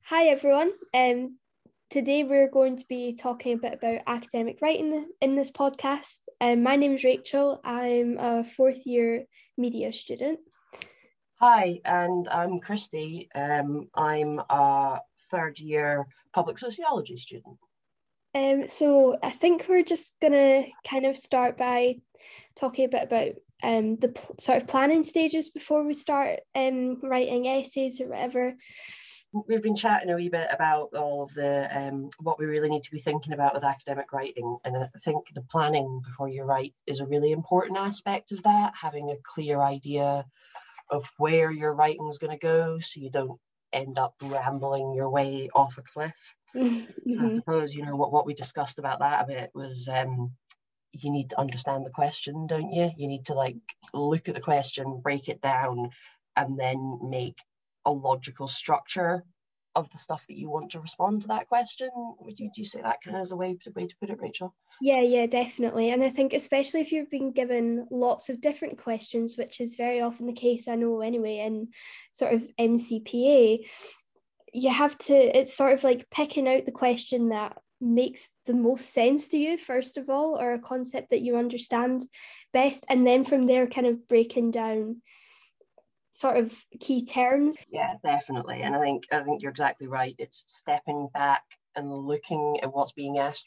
Hi everyone. Today we're going to be talking a bit about academic writing in this podcast. My name is Rachel. I'm a fourth year media student. Hi, and I'm Christy. I'm a third year public sociology student. So I think we're just gonna kind of start by talking a bit about the sort of planning stages before we start writing essays or whatever. We've been chatting a wee bit about all of the what we really need to be thinking about with academic writing, and I think the planning before you write is a really important aspect of that. Having a clear idea of where your writing is going to go, so you don't end up rambling your way off a cliff. Mm-hmm. So I suppose what we discussed about that a bit was you need to understand the question, don't you? You need to look at the question, break it down, and then make a logical structure of the stuff that you want to respond to that question. Would you say that kind of is a way to put it, Rachel? Yeah, definitely. And I think especially if you've been given lots of different questions, which is very often the case, I know anyway, in sort of MCPA, you have to, it's sort of like picking out the question that makes the most sense to you, first of all, or a concept that you understand best. And then from there, kind of breaking down sort of key terms. Yeah, definitely. And I think you're exactly right. It's stepping back and looking at what's being asked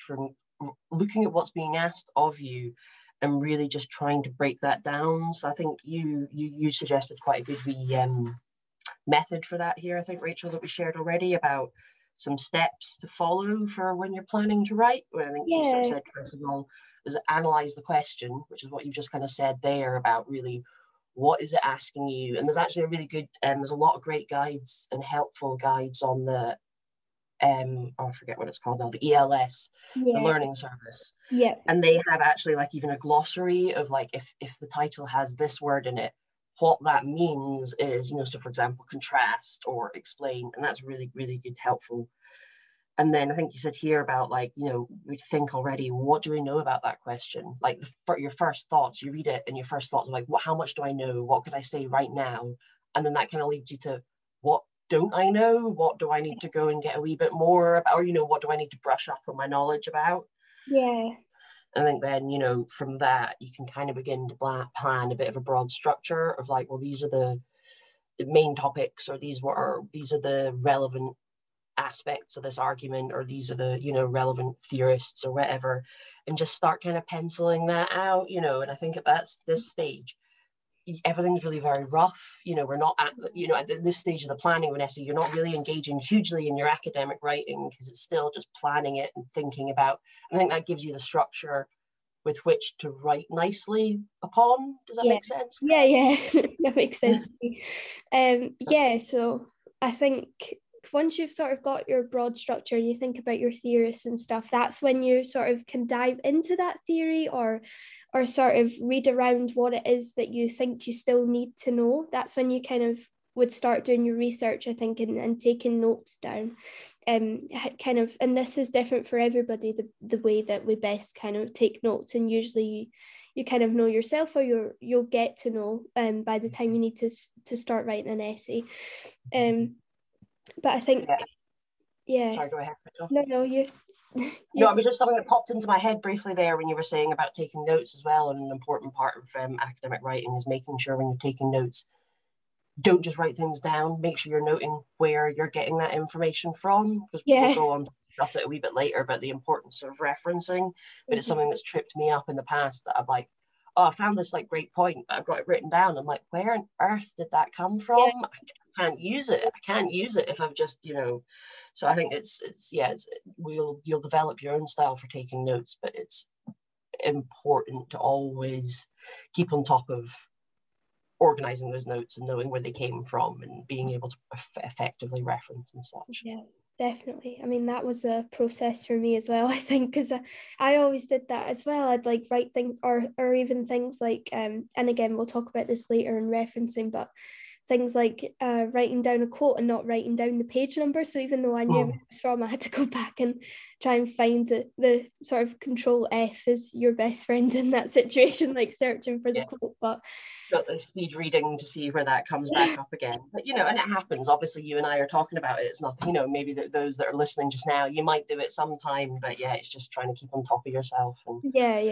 of you and really just trying to break that down. So I think you suggested quite a good method for that here, I think, Rachel, that we shared already about some steps to follow for when you're planning to write. Well, I think you sort of said, first of all, is analyze the question, which is what you just kind of said there about really what is it asking you. And there's actually a really good, there's a lot of great guides and helpful guides on the, I forget what it's called now, the ELS, the learning service. Yeah. And they have actually even a glossary of if the title has this word in it, what that means is, so for example, contrast or explain, and that's really, really good, helpful. And then I think you said here about we think already, what do we know about that question? For your first thoughts, you read it and your first thoughts are how much do I know? What could I say right now? And then that kind of leads you to, what don't I know? What do I need to go and get a wee bit more about? Or, what do I need to brush up on my knowledge about? Yeah. I think then, from that, you can kind of begin to plan a bit of a broad structure of these are the main topics, or these are the relevant aspects of this argument, or these are the, relevant theorists or whatever, and just start kind of penciling that out, and I think at this stage, everything's really very rough. We're not at this stage of the planning of an essay, you're not really engaging hugely in your academic writing because it's still just planning it and thinking about. I think that gives you the structure with which to write nicely upon. Does that make sense? Yeah. That makes sense to me. So I think once you've sort of got your broad structure and you think about your theorists and stuff, that's when you sort of can dive into that theory or sort of read around what it is that you think you still need to know. That's when you kind of would start doing your research, I think, and taking notes down. Kind of, and this is different for everybody, the way that we best kind of take notes, and usually you kind of know yourself, or you'll get to know by the time you need to start writing an essay. But I think, Sorry, go ahead, Rachel. No, you. No, it was just something that popped into my head briefly there when you were saying about taking notes as well. And an important part of academic writing is making sure when you're taking notes, don't just write things down. Make sure you're noting where you're getting that information from, because we'll go on to discuss it a wee bit later about the importance of referencing. But it's something that's tripped me up in the past, that I'm like, oh, I found this great point, I've got it written down. I'm like, where on earth did that come from? I can't use it. I can't use it if I've just, So I think you'll develop your own style for taking notes, but it's important to always keep on top of organizing those notes and knowing where they came from and being able to effectively reference and such. Yeah, definitely. I mean, that was a process for me as well, I think, because I always did that as well. I'd write things, or even things and again, we'll talk about this later in referencing, but things like writing down a quote and not writing down the page number. So even though I knew where it was from, I had to go back and try and find the sort of control F is your best friend in that situation, like searching for the quote. But got the speed reading to see where that comes back up again. But, you know, and it happens. Obviously, you and I are talking about it. It's nothing, you know, maybe those that are listening just now, you might do it sometime, but yeah, it's just trying to keep on top of yourself and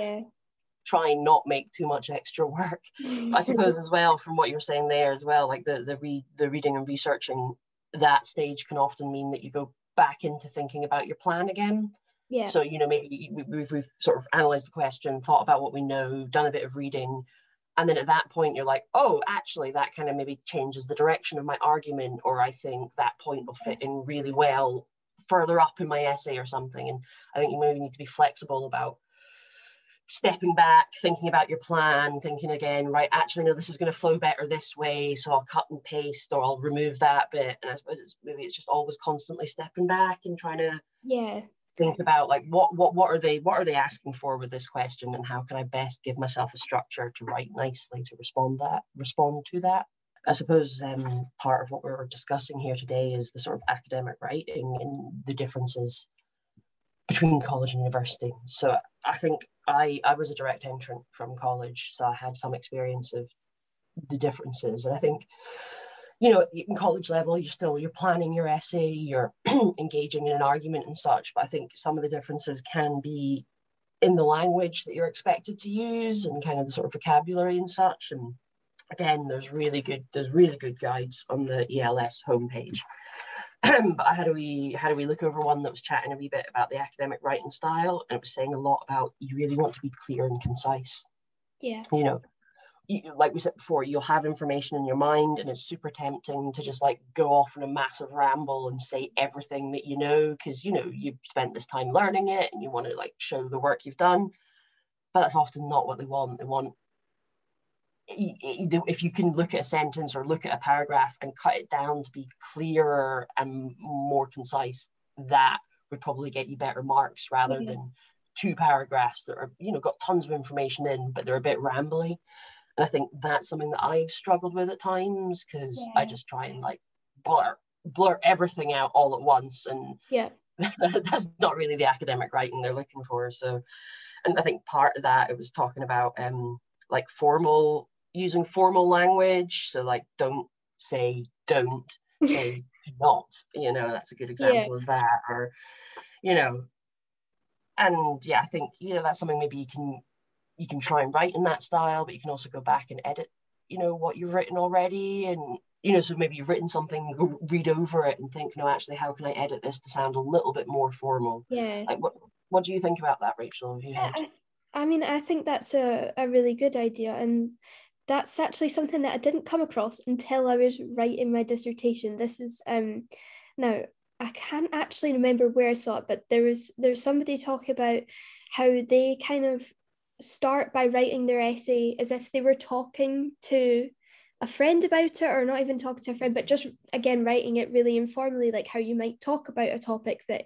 try and not make too much extra work. I suppose as well, from what you're saying there as well, like the reading and researching, that stage can often mean that you go back into thinking about your plan again. Yeah. So, you know, maybe we've sort of analysed the question, thought about what we know, done a bit of reading, and then at that point you're like, oh, actually that kind of maybe changes the direction of my argument, or I think that point will fit in really well further up in my essay or something. And I think you maybe need to be flexible about stepping back, thinking about your plan, thinking again, right, actually, no, this is going to flow better this way, so I'll cut and paste, or I'll remove that bit. And I suppose maybe it's just always constantly stepping back and trying to think about, like, what are they asking for with this question, and how can I best give myself a structure to write nicely to respond to that. I suppose part of what we're discussing here today is the sort of academic writing and the differences between college and university. So I think I was a direct entrant from college, so I had some experience of the differences. And I think, you know, in college level, you're planning your essay, you're engaging in an argument and such, but I think some of the differences can be in the language that you're expected to use and kind of the sort of vocabulary and such. And again, there's really good guides on the ELS homepage. But how do we look over one that was chatting a wee bit about the academic writing style, and it was saying a lot about you really want to be clear and concise. Yeah. You know, like we said before, you'll have information in your mind and it's super tempting to just like go off on a massive ramble and say everything that you know, because, you know, you've spent this time learning it and you want to like show the work you've done. But that's often not what they want. They want, if you can look at a sentence or look at a paragraph and cut it down to be clearer and more concise, that would probably get you better marks rather than 2 paragraphs that are, you know, got tons of information in, but they're a bit rambly. And I think that's something that I've struggled with at times, because I just try and like blur everything out all at once, and that's not really the academic writing they're looking for. So, and I think part of that, it was talking about like using formal language. So like, don't say don't, say not, you know, that's a good example of that. Or, you know, and yeah, I think, you know, that's something maybe you can try and write in that style, but you can also go back and edit, you know, what you've written already. And, you know, so maybe you've written something, read over it and think, no, actually, how can I edit this to sound a little bit more formal? Like, what do you think about that, Rachel? I mean, I think that's a really good idea, and that's actually something that I didn't come across until I was writing my dissertation. This is now I can't actually remember where I saw it, but there's somebody talking about how they kind of start by writing their essay as if they were talking to a friend about it, or not even talking to a friend, but just again writing it really informally, like how you might talk about a topic that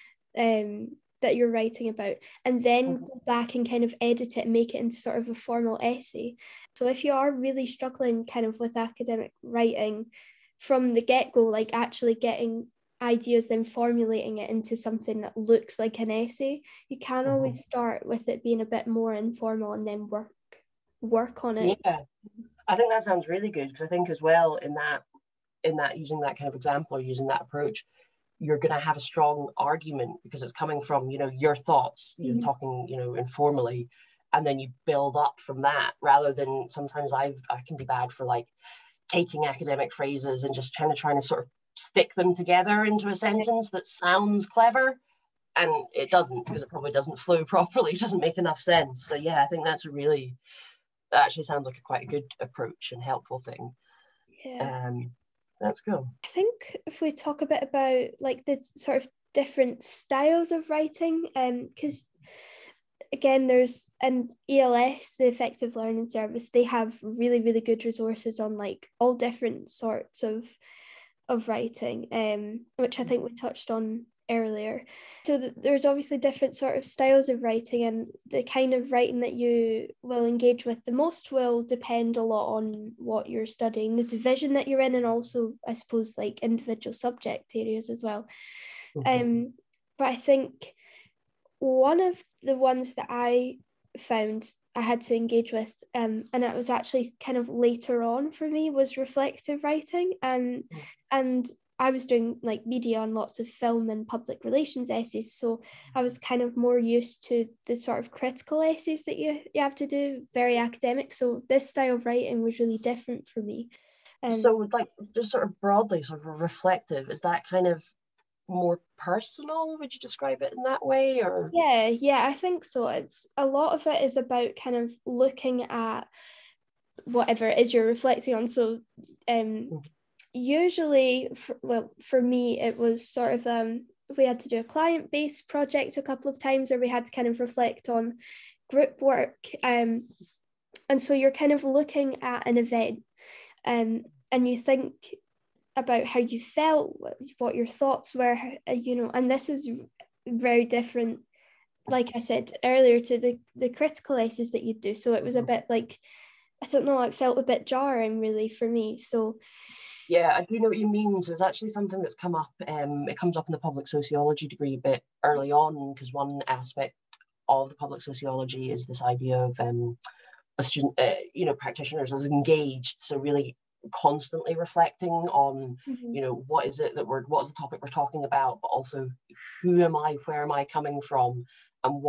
you're writing about, and then go back and kind of edit it and make it into sort of a formal essay. So if you are really struggling kind of with academic writing from the get-go, like actually getting ideas, then formulating it into something that looks like an essay, you can always start with it being a bit more informal and then work on it. Yeah, I think that sounds really good, because I think as well in that using that kind of example or using that approach, you're going to have a strong argument because it's coming from, you know, your thoughts, you're talking, you know, informally, and then you build up from that, rather than sometimes I can be bad for like taking academic phrases and just trying to sort of stick them together into a sentence that sounds clever, and it doesn't, because it probably doesn't flow properly, it doesn't make enough sense. So yeah, I think that actually sounds like quite a good approach and helpful thing. That's cool. I think if we talk a bit about like the sort of different styles of writing, because again, there's an ELS, the Effective Learning Service, they have really, really good resources on like all different sorts of writing, which I think we touched on earlier. So there's obviously different sort of styles of writing, and the kind of writing that you will engage with the most will depend a lot on what you're studying, the division that you're in, and also, I suppose, like individual subject areas as well. But I think one of the ones that I found I had to engage with, and it was actually kind of later on for me, was reflective writing. And I was doing like media and lots of film and public relations essays, so I was kind of more used to the sort of critical essays that you have to do, very academic. So this style of writing was really different for me. So like just sort of broadly sort of reflective, is that kind of more personal? Would you describe it in that way? Or yeah, I think so. It's a lot of it is about kind of looking at whatever it is you're reflecting on. So usually for me it was sort of we had to do a client-based project a couple of times, or we had to kind of reflect on group work, and so you're kind of looking at an event, and you think about how you felt, what your thoughts were, and this is very different, like I said earlier, to the critical essays that you do. So it was a bit like, I don't know, it felt a bit jarring really for me. So yeah, I do know what you mean. So it's actually something that's come up. It comes up in the public sociology degree a bit early on, because one aspect of the public sociology is this idea of a student, practitioners as engaged. So really constantly reflecting on, what is it that what's the topic we're talking about, but also who am I, where am I coming from, and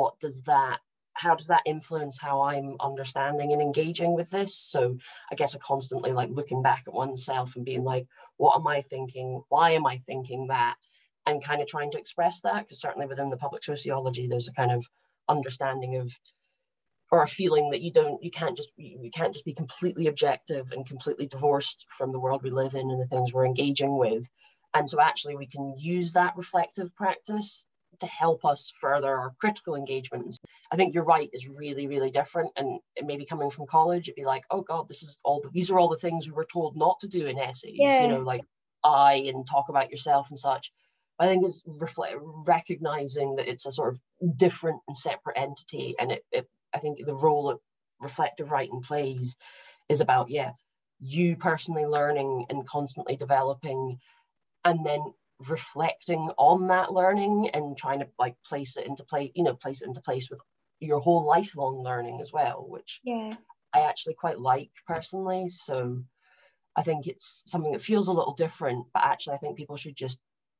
how does that influence how I'm understanding and engaging with this? So I guess constantly like looking back at oneself and being like, what am I thinking? Why am I thinking that? And kind of trying to express that, because certainly within the public sociology, there's a kind of understanding of, or a feeling that you can't just be completely objective and completely divorced from the world we live in and the things we're engaging with. And so actually we can use that reflective practice to help us further our critical engagements. I think you're right, is really, really different. And maybe coming from college, it'd be like, oh God, these are all the things we were told not to do in essays, like and talk about yourself and such. I think it's recognizing that it's a sort of different and separate entity. And I think the role that reflective writing plays is about, you personally learning and constantly developing, and then reflecting on that learning and trying to like place it into place with your whole lifelong learning as well, which I actually quite like personally. So I think it's something that feels a little different, but actually I think people should just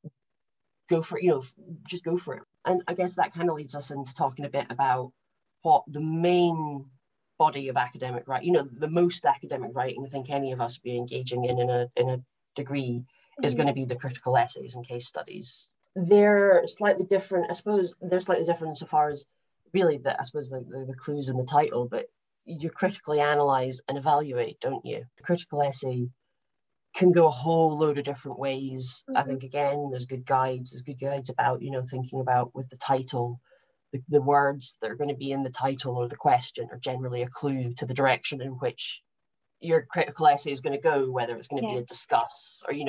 go for it, just go for it. And I guess that kind of leads us into talking a bit about what the main body of academic writing, the most academic writing I think any of us be engaging in a degree is going to be the critical essays and case studies. They're slightly different, I suppose. They're slightly different insofar as really that, I suppose, the clues in the title, but you critically analyze and evaluate, don't you? The critical essay can go a whole load of different ways. I think, again, there's good guides about, thinking about with the title, the words that are going to be in the title or the question are generally a clue to the direction in which your critical essay is going to go, whether it's going to be a discuss or,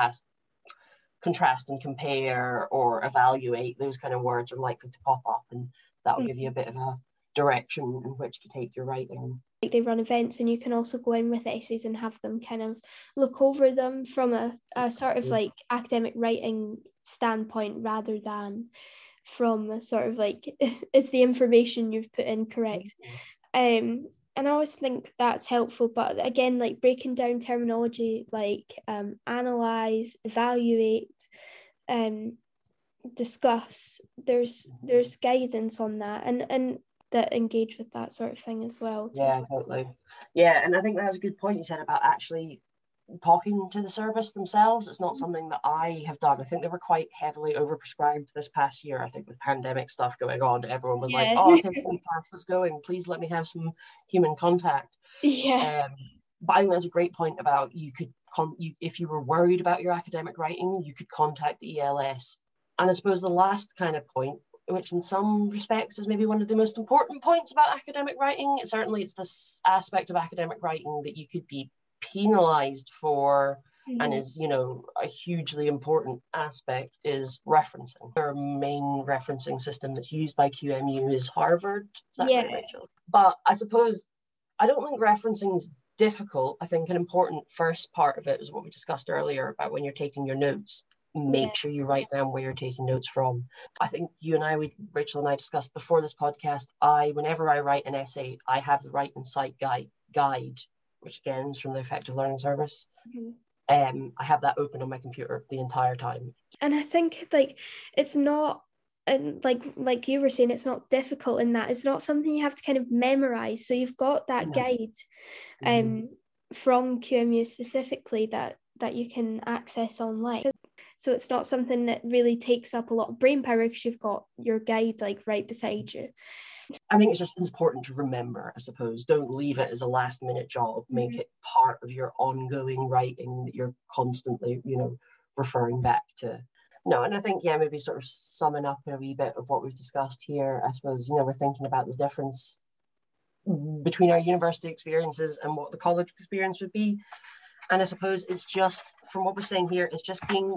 contrast and compare or evaluate. Those kind of words are likely to pop up, and that'll give you a bit of a direction in which to take your writing. Like they run events, and you can also go in with essays and have them kind of look over them from a sort of like academic writing standpoint, rather than from a sort of like, is the information you've put in correct? And I always think that's helpful, but again, like breaking down terminology like analyze, evaluate, discuss, there's guidance on that, and that engage with that sort of thing as well. Yeah, totally. Yeah, and I think that's a good point you said about actually talking to the service themselves. It's not something that I have done. I think they were quite heavily overprescribed this past year. I think with pandemic stuff going on, everyone was like, oh, I'll take any class that's going. Please let me have some human contact. But I think that's a great point about you could, if you were worried about your academic writing, you could contact the ELS. And I suppose the last kind of point, which in some respects is maybe one of the most important points about academic writing, certainly it's this aspect of academic writing that you could be penalized for and is, you know, a hugely important aspect is referencing. Our main referencing system that's used by QMU is Harvard. Is that right, Rachel? But I suppose I don't think referencing is difficult. I think an important first part of it is what we discussed earlier about when you're taking your notes. Make sure you write down where you're taking notes from. I think you and I, Rachel and I discussed before this podcast, whenever I write an essay, I have the Write and Cite guide, which again is from the Effective Learning Service. I have that open on my computer the entire time. And I think like it's not, and like you were saying, it's not difficult in that. It's not something you have to kind of memorize. So you've got that guide from QMU specifically that you can access online. So it's not something that really takes up a lot of brain power because you've got your guide like right beside you. I think it's just important to remember, I suppose. Don't leave it as a last minute job. Make it part of your ongoing writing that you're constantly, you know, referring back to. No, and I think, yeah, maybe sort of summing up a wee bit of what we've discussed here, I suppose, you know, we're thinking about the difference between our university experiences and what the college experience would be. And I suppose it's just, from what we're saying here, it's just being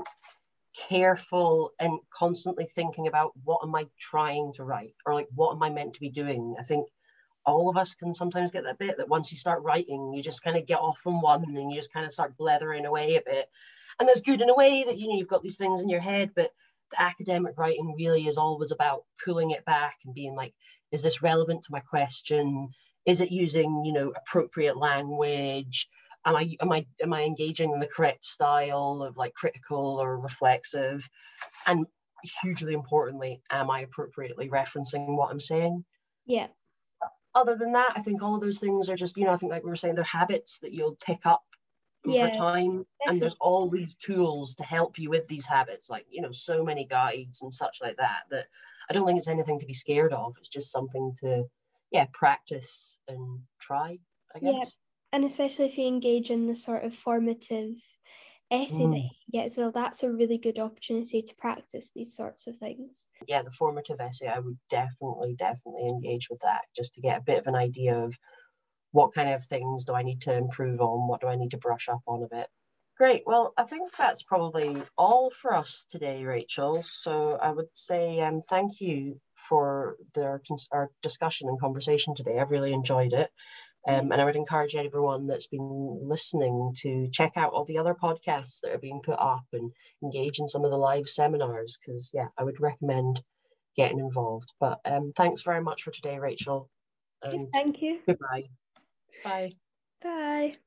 careful and constantly thinking about what am I trying to write, or like what am I meant to be doing. I think all of us can sometimes get that bit that once you start writing, you just kind of get off on one and you just kind of start blethering away a bit. And that's good in a way that, you know, you've got these things in your head, but the academic writing really is always about pulling it back and being like, is this relevant to my question? Is it using, you know, appropriate language? Am I engaging in the correct style of like critical or reflexive? And hugely importantly, am I appropriately referencing what I'm saying? Yeah. Other than that, I think all of those things are just, you know, I think like we were saying, they're habits that you'll pick up over time. Definitely. And there's all these tools to help you with these habits, like, you know, so many guides and such like that I don't think it's anything to be scared of. It's just something to, practice and try, I guess. Yeah. And especially if you engage in the sort of formative essay that you get as well, that's a really good opportunity to practice these sorts of things. Yeah, the formative essay, I would definitely engage with that, just to get a bit of an idea of what kind of things do I need to improve on, what do I need to brush up on a bit. Great, well, I think that's probably all for us today, Rachel. So I would say thank you for our discussion and conversation today. I've really enjoyed it. And I would encourage everyone that's been listening to check out all the other podcasts that are being put up and engage in some of the live seminars, because, yeah, I would recommend getting involved. But thanks very much for today, Rachel. And thank you. Goodbye. Bye. Bye.